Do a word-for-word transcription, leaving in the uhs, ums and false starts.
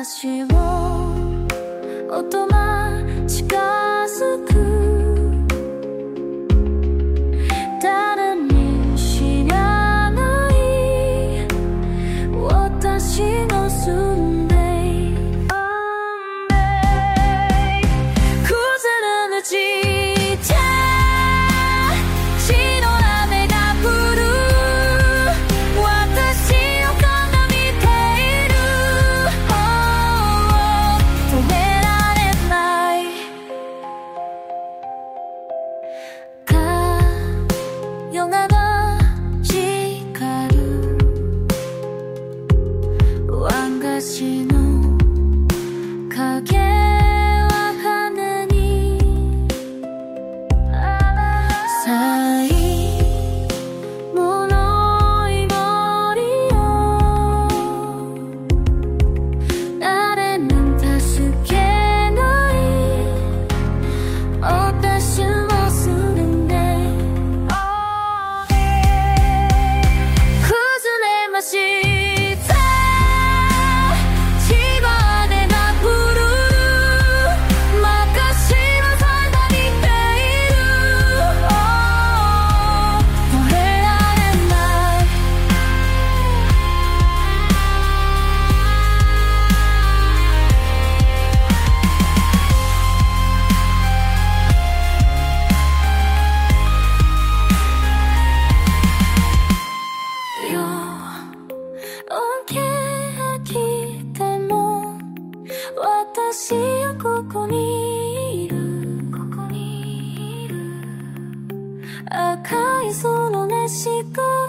私を音が近づく誰に知らない私の住んで崩れるちっちゃい血の雨が降る私を鑑みている、oh、止められない夜が光る和菓子の影は羽に咲いものいぼりよ誰も助けない私をするね崩れました千葉でが降る昔はさがりている、oh、止められない夜起きても私はここにいる、ここにいる赤い空のねしこ